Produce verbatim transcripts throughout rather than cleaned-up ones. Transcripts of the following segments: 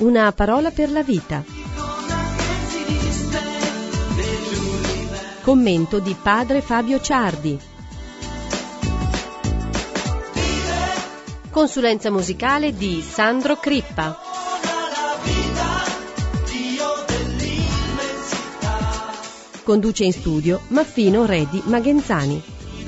Una parola per la vita. Commento di padre Fabio Ciardi. Consulenza musicale di Sandro Crippa. Conduce in studio Maffino Redi Magenzani.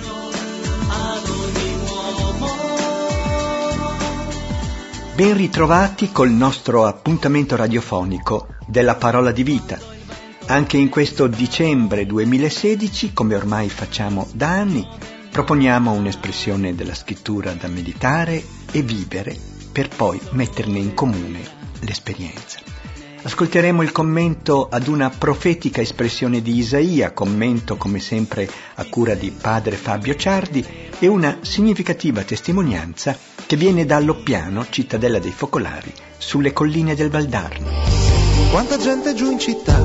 Ben ritrovati col nostro appuntamento radiofonico della Parola di Vita. Anche in questo dicembre duemilasedici, come ormai facciamo da anni, proponiamo un'espressione della scrittura da meditare e vivere per poi metterne in comune l'esperienza. Ascolteremo il commento ad una profetica espressione di Isaia, commento come sempre a cura di padre Fabio Ciardi, e una significativa testimonianza che viene da Loppiano, cittadella dei focolari, sulle colline del Valdarno. Quanta gente giù in città,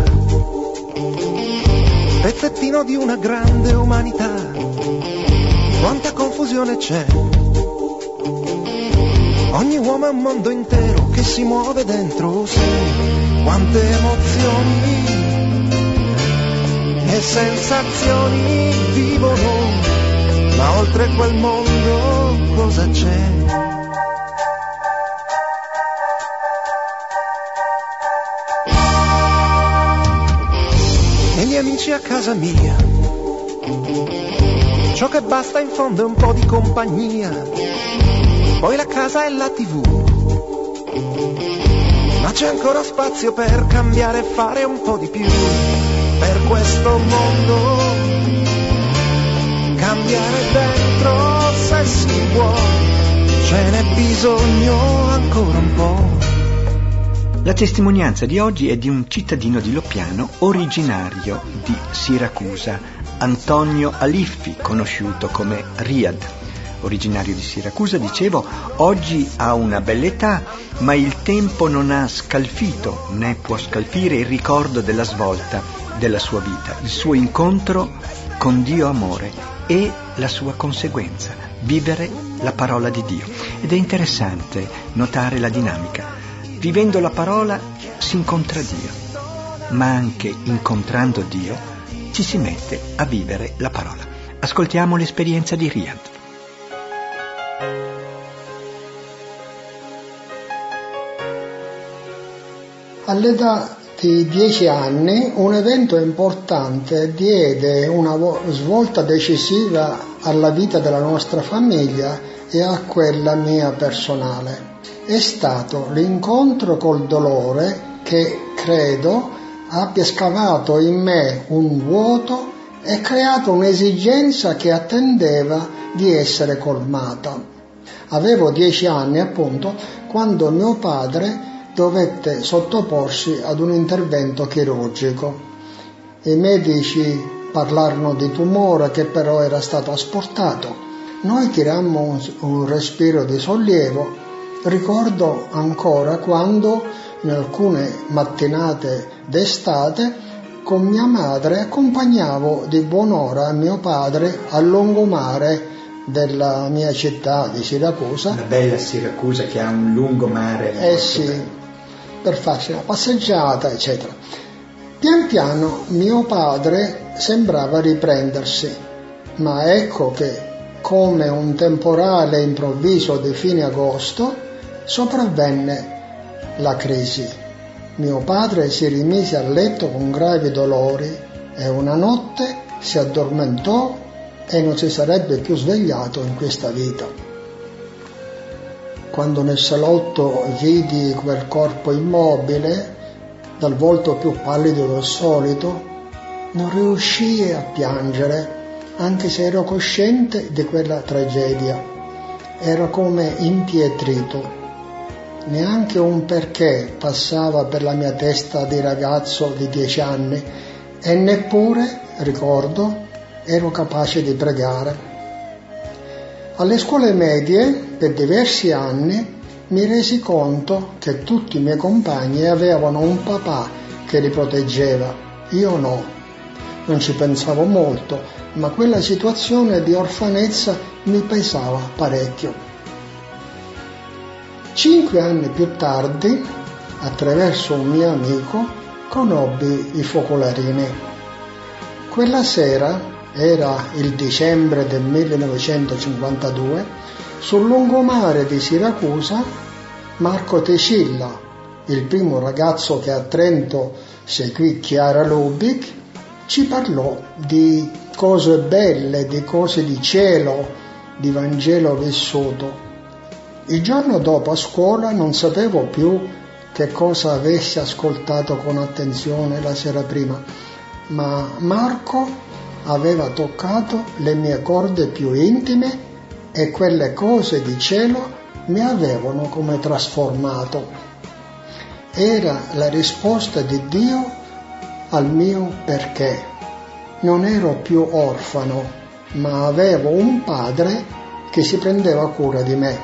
pezzettino di una grande umanità, quanta confusione c'è, ogni uomo è un mondo intero che si muove dentro sé. Quante emozioni e sensazioni vivono, ma oltre quel mondo cosa c'è? E gli amici a casa mia, ciò che basta in fondo è un po' di compagnia, poi la casa e la tivù. Ma c'è ancora spazio per cambiare e fare un po' di più per questo mondo, cambiare dentro se si può, ce n'è bisogno ancora un po'. La testimonianza di oggi è di un cittadino di Loppiano originario di Siracusa, Antonio Aliffi, conosciuto come Riyad. Originario di Siracusa, dicevo, oggi ha una bella età, ma il tempo non ha scalfito né può scalfire il ricordo della svolta della sua vita, il suo incontro con Dio amore e la sua conseguenza, vivere la parola di Dio. Ed è interessante notare la dinamica. Vivendo la parola si incontra Dio, ma anche incontrando Dio ci si mette a vivere la parola. Ascoltiamo l'esperienza di Riyad. All'età di dieci anni un evento importante diede una svolta decisiva alla vita della nostra famiglia e a quella mia personale. È stato l'incontro col dolore che credo abbia scavato in me un vuoto e creato un'esigenza che attendeva di essere colmata. Avevo dieci anni appunto quando mio padre dovette sottoporsi ad un intervento chirurgico. I medici parlarono di tumore che però era stato asportato. Noi tirammo un, un respiro di sollievo. Ricordo ancora quando in alcune mattinate d'estate con mia madre accompagnavo di buon'ora mio padre al lungomare della mia città di Siracusa. Una bella Siracusa che ha un lungomare. Eh sì, bello, per farci una passeggiata, eccetera. Pian piano mio padre sembrava riprendersi, ma ecco che, come un temporale improvviso di fine agosto, sopravvenne la crisi. Mio padre si rimise a letto con gravi dolori e una notte si addormentò e non si sarebbe più svegliato in questa vita. Quando nel salotto vidi quel corpo immobile, dal volto più pallido del solito, non riuscii a piangere, anche se ero cosciente di quella tragedia. Ero come impietrito. Neanche un perché passava per la mia testa di ragazzo di dieci anni e neppure, ricordo, ero capace di pregare. Alle scuole medie, per diversi anni, mi resi conto che tutti i miei compagni avevano un papà che li proteggeva, io no. Non ci pensavo molto, ma quella situazione di orfanezza mi pesava parecchio. Cinque anni più tardi attraverso un mio amico, conobbi i focolarini. Quella sera, era il dicembre del millenovecentocinquantadue, sul lungomare di Siracusa, Marco Tecilla, il primo ragazzo che a Trento seguì Chiara Lubich, ci parlò di cose belle, di cose di cielo, di Vangelo vissuto. Il giorno dopo a scuola non sapevo più che cosa avessi ascoltato con attenzione la sera prima, ma Marco aveva toccato le mie corde più intime e quelle cose di cielo mi avevano come trasformato. Era la risposta di Dio al mio perché. Non ero più orfano, ma avevo un padre che si prendeva cura di me.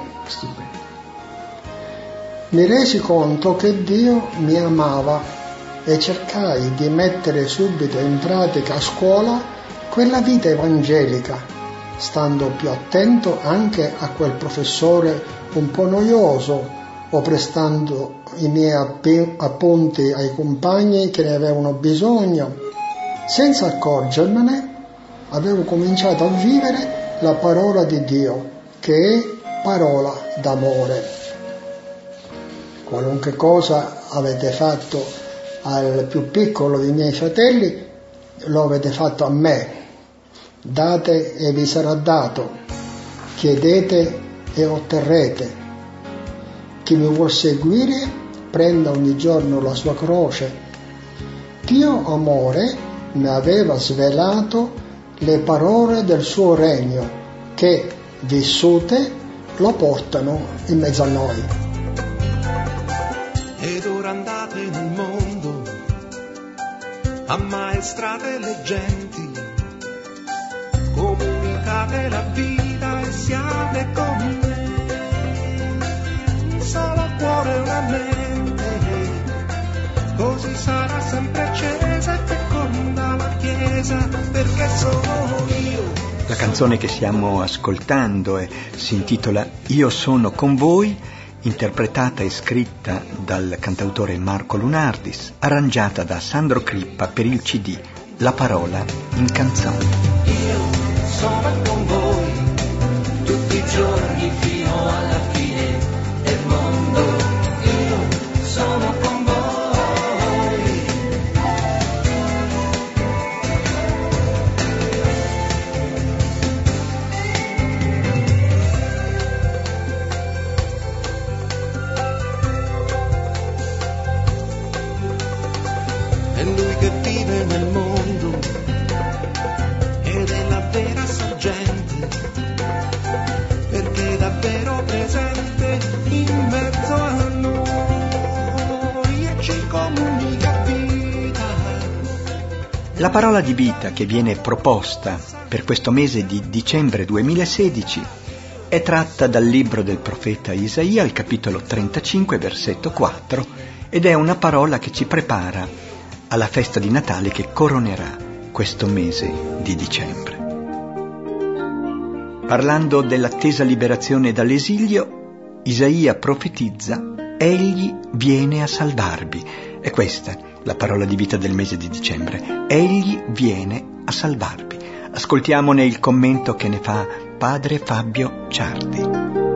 Mi resi conto che Dio mi amava e cercai di mettere subito in pratica a scuola quella vita evangelica, stando più attento anche a quel professore un po' noioso o prestando i miei appunti ai compagni che ne avevano bisogno. Senza accorgermene, avevo cominciato a vivere la parola di Dio, che è parola d'amore. Qualunque cosa avete fatto al più piccolo dei miei fratelli, lo avete fatto a me. Date e vi sarà dato, chiedete e otterrete. Chi mi vuol seguire prenda ogni giorno la sua croce. Dio amore mi aveva svelato le parole del suo regno che, vissute, lo portano in mezzo a noi. Ed ora andate nel mondo, ammaestrate le genti, comunicate la vita e siate con me. Solo cuore e una mente, così sarà sempre accesa e feconda la Chiesa, perché sono io. La canzone che stiamo ascoltando è, si intitola Io sono con voi, interpretata e scritta dal cantautore Marco Lunardis, arrangiata da Sandro Crippa per il C D La parola in canzone. Io sono con voi tutti i giorni fino alla fine del mondo. Io sono con voi. È lui che vive nel mondo ed è la vera sorgente, perché è davvero presente in mezzo a noi e ci comunica vita. La parola di vita che viene proposta per questo mese di dicembre duemilasedici è tratta dal libro del profeta Isaia, al capitolo trentacinque, versetto quattro, ed è una parola che ci prepara alla festa di Natale che coronerà questo mese di dicembre. Parlando dell'attesa liberazione dall'esilio, Isaia profetizza: Egli viene a salvarvi. È questa la parola di vita del mese di dicembre. Egli viene a salvarvi. Ascoltiamone il commento che ne fa padre Fabio Ciardi.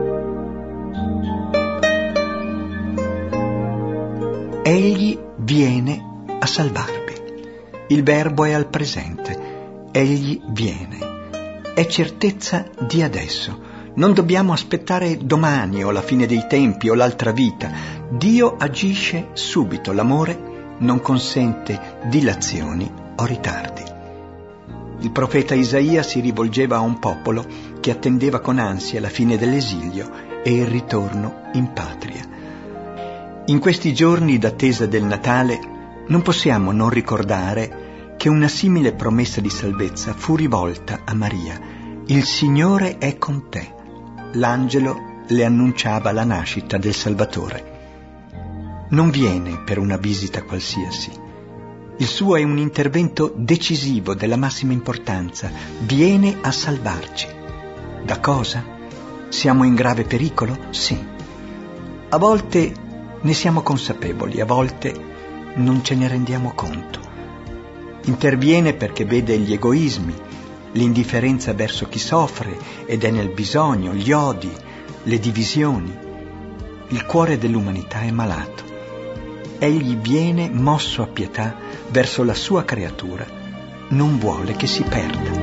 Egli viene a salvarvi. Il verbo è al presente. Egli viene. È certezza di adesso. Non dobbiamo aspettare domani o la fine dei tempi o l'altra vita. Dio agisce subito. L'amore non consente dilazioni o ritardi. Il profeta Isaia si rivolgeva a un popolo che attendeva con ansia la fine dell'esilio e il ritorno in patria. In questi giorni d'attesa del Natale non possiamo non ricordare che una simile promessa di salvezza fu rivolta a Maria. Il Signore è con te. L'angelo le annunciava la nascita del Salvatore. Non viene per una visita qualsiasi. Il suo è un intervento decisivo della massima importanza. Viene a salvarci. Da cosa? Siamo in grave pericolo? Sì. A volte Ne siamo consapevoli, a volte non ce ne rendiamo conto. Interviene perché vede gli egoismi, l'indifferenza verso chi soffre ed è nel bisogno, gli odi, le divisioni. Il cuore dell'umanità è malato. Egli viene mosso a pietà verso la sua creatura, non vuole che si perda.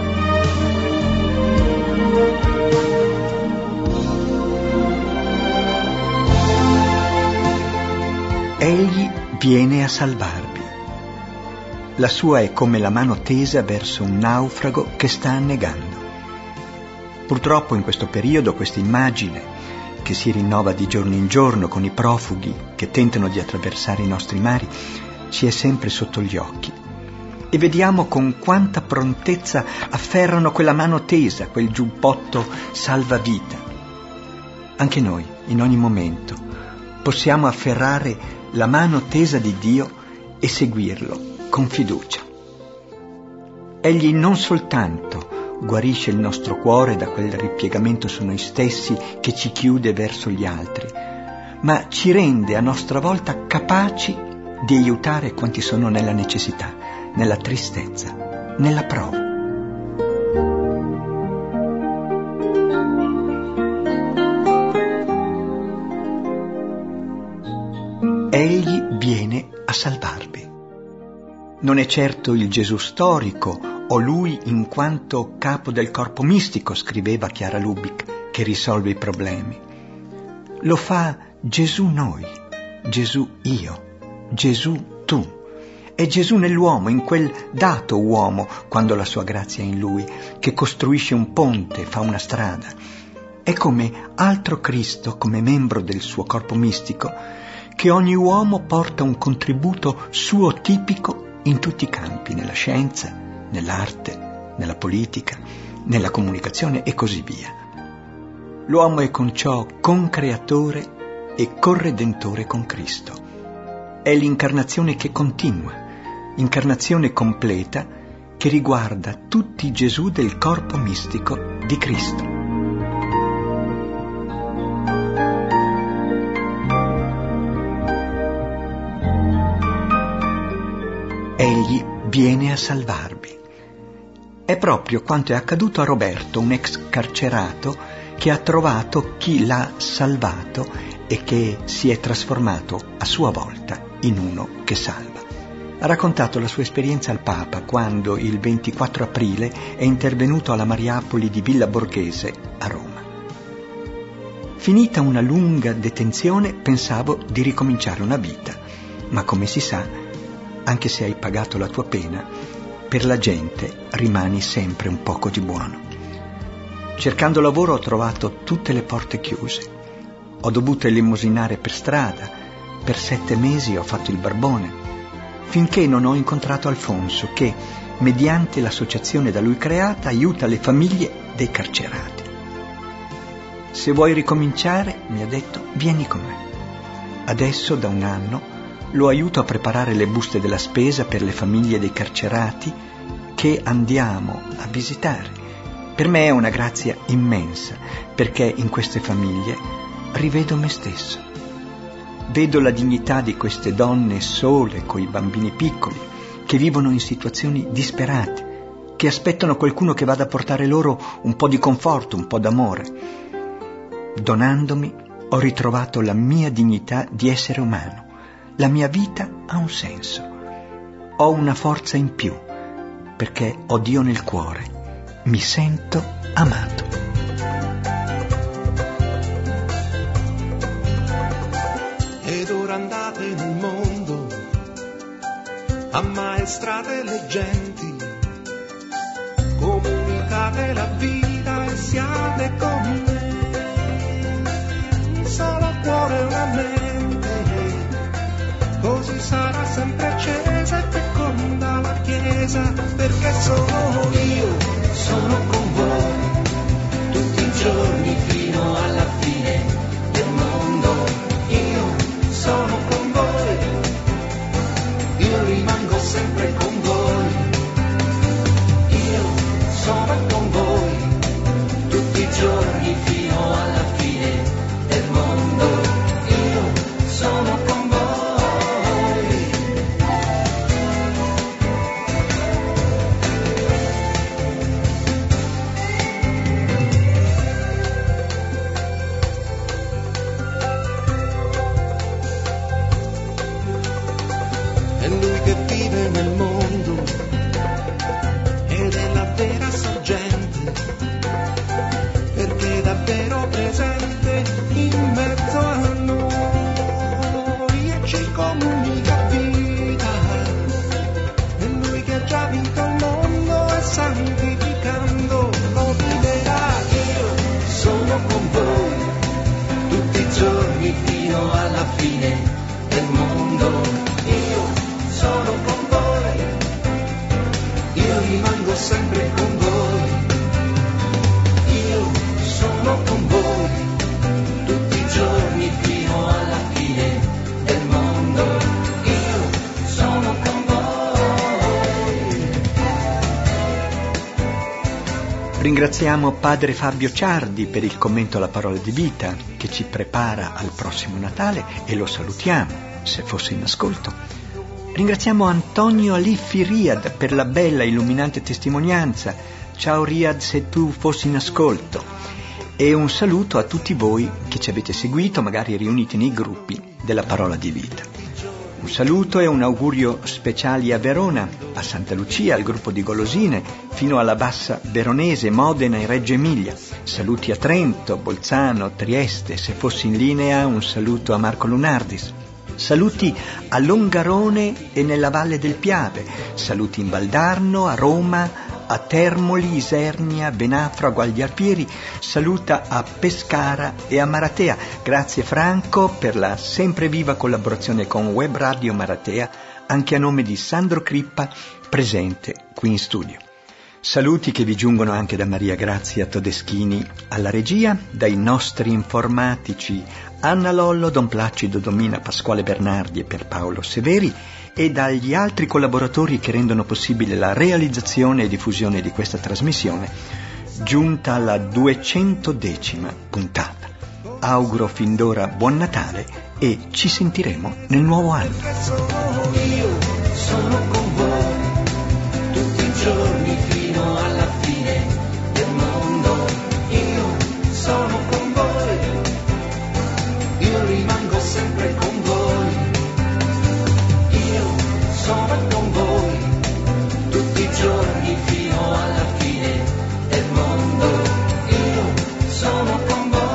Egli viene a salvarvi. La sua è come la mano tesa verso un naufrago che sta annegando. Purtroppo in questo periodo questa immagine, che si rinnova di giorno in giorno con i profughi che tentano di attraversare i nostri mari, ci è sempre sotto gli occhi. E vediamo con quanta prontezza afferrano quella mano tesa, quel giubbotto salvavita. Anche noi, in ogni momento, possiamo afferrare la mano tesa di Dio e seguirlo con fiducia. Egli non soltanto guarisce il nostro cuore da quel ripiegamento su noi stessi che ci chiude verso gli altri, ma ci rende a nostra volta capaci di aiutare quanti sono nella necessità, nella tristezza, nella prova. Egli viene a salvarvi. Non è certo il Gesù storico o lui in quanto capo del corpo mistico, scriveva Chiara Lubick, che risolve i problemi. Lo fa Gesù noi, Gesù io, Gesù tu. È Gesù nell'uomo, in quel dato uomo, quando la sua grazia è in lui, che costruisce un ponte, fa una strada. È come altro Cristo, come membro del suo corpo mistico, che ogni uomo porta un contributo suo tipico in tutti i campi, nella scienza, nell'arte, nella politica, nella comunicazione e così via. L'uomo è con ciò concreatore e corredentore con Cristo. È l'incarnazione che continua, incarnazione completa che riguarda tutti i Gesù del corpo mistico di Cristo. Egli viene a salvarvi. È proprio quanto è accaduto a Roberto, un ex carcerato che ha trovato chi l'ha salvato e che si è trasformato a sua volta in uno che salva. Ha raccontato la sua esperienza al Papa quando il ventiquattro aprile è intervenuto alla Mariapoli di Villa Borghese a Roma. Finita una lunga detenzione pensavo di ricominciare una vita, ma come si sa, anche se hai pagato la tua pena, per la gente rimani sempre un poco di buono. Cercando lavoro ho trovato tutte le porte chiuse. Ho dovuto elemosinare per strada. Per sette mesi ho fatto il barbone, finché non ho incontrato Alfonso che, mediante l'associazione da lui creata, aiuta le famiglie dei carcerati. Se vuoi ricominciare, mi ha detto, vieni con me. Adesso, da un anno, lo aiuto a preparare le buste della spesa per le famiglie dei carcerati che andiamo a visitare. Per me è una grazia immensa, perché in queste famiglie rivedo me stesso. Vedo la dignità di queste donne sole coi bambini piccoli, che vivono in situazioni disperate, che aspettano qualcuno che vada a portare loro un po' di conforto, un po' d'amore. Donandomi ho ritrovato la mia dignità di essere umano. La mia vita ha un senso. Ho una forza in più, perché ho Dio nel cuore. Mi sento amato. Ed ora andate nel mondo, ammaestrate le genti, comunicate la vita e siate con me. Un solo cuore, una mente, così sarà sempre accesa e feconda la Chiesa, perché sono io, sono con voi, tutti i giorni fino alla fine del mondo. Io sono con voi, io rimango sempre con voi. Io sono con voi, tutti i giorni fino alla fine del mondo. Io sono è Lui che vive nel mondo ed è la vera sorgente, perché è davvero presente in mezzo a noi e ci comunica vita. È Lui che ha già vinto il mondo e santificando lo viverà. Io sono con voi tutti i giorni fino alla fine del mondo. Io sono con voi, io rimango sempre con voi. Io sono con voi tutti i giorni fino alla fine del mondo. Io sono con voi. Ringraziamo Padre Fabio Ciardi per il commento alla parola di vita che ci prepara al prossimo Natale e lo salutiamo se fosse in ascolto. Ringraziamo Antonio Aliffi Riad per la bella illuminante testimonianza. Ciao Riad, se tu fossi in ascolto. E un saluto a tutti voi che ci avete seguito, magari riuniti nei gruppi della parola di vita. Un saluto e un augurio speciali a Verona, a Santa Lucia, al gruppo di Golosine, fino alla Bassa Veronese, Modena e Reggio Emilia. Saluti a Trento, Bolzano, Trieste. Se fossi in linea, un saluto a Marco Lunardis. Saluti a Longarone e nella Valle del Piave. Saluti in Valdarno, a Roma, a Termoli, Isernia, Benafra, Guagliarpieri. Saluta a Pescara e a Maratea. Grazie Franco per la sempre viva collaborazione con Web Radio Maratea, anche a nome di Sandro Crippa, presente qui in studio. Saluti che vi giungono anche da Maria Grazia Todeschini alla regia, dai nostri informatici Anna Lollo, Don Placido Domina, Pasquale Bernardi e Pierpaolo Severi, e dagli altri collaboratori che rendono possibile la realizzazione e diffusione di questa trasmissione, giunta alla duecentodecima puntata. Auguro fin d'ora buon Natale e ci sentiremo nel nuovo anno. Io sono con voi tutti i giorni fino alla fine del mondo. Io sono con voi, io rimango sempre con voi. Io sono con voi tutti i giorni fino alla fine del mondo. Io sono con voi.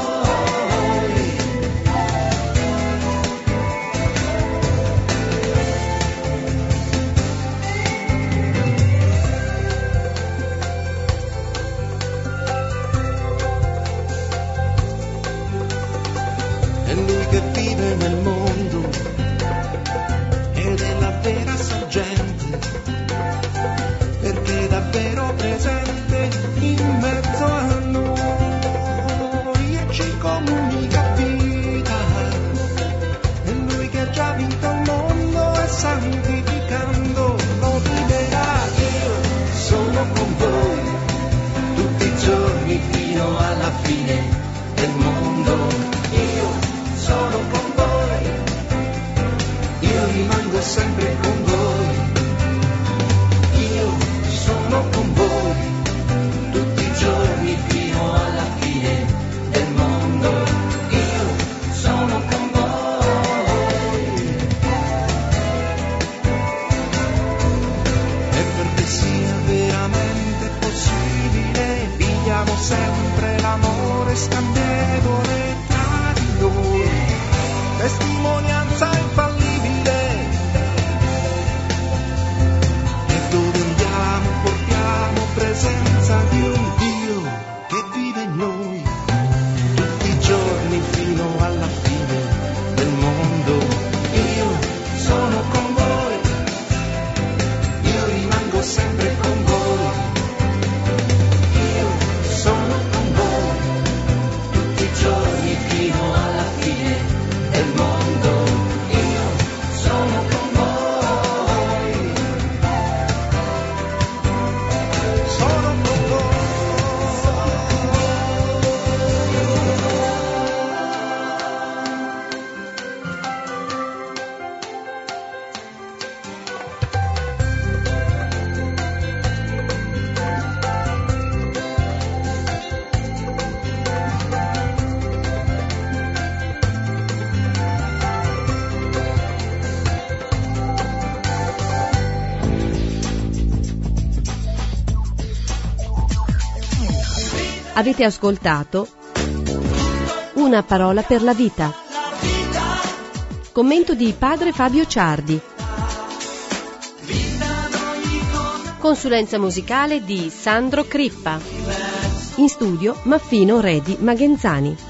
È Lui che vive nel mondo ed è la vera sorgente, perché è davvero presente in mezzo a noi e ci comunica vita. È Lui che ha già vinto il mondo e santificando lo viverà. Io sono con voi tutti i giorni fino alla fine del mondo. Io sono con voi, io rimango sempre con voi. Io sono con voi tutti i giorni fino alla fine del mondo. Io sono con voi. E perché sia veramente possibile, viviamo sempre l'amore scambievole tra di noi. Testimonianza infallibile, e dove andiamo portiamo presenza di un Dio che vive in noi tutti i giorni fino alla fine del mondo. Io sono con voi, io rimango sempre con voi. Io sono con Avete ascoltato Una parola per la vita. Commento di padre Fabio Ciardi. Consulenza musicale di Sandro Crippa. In studio Maffino Redi Magenzani.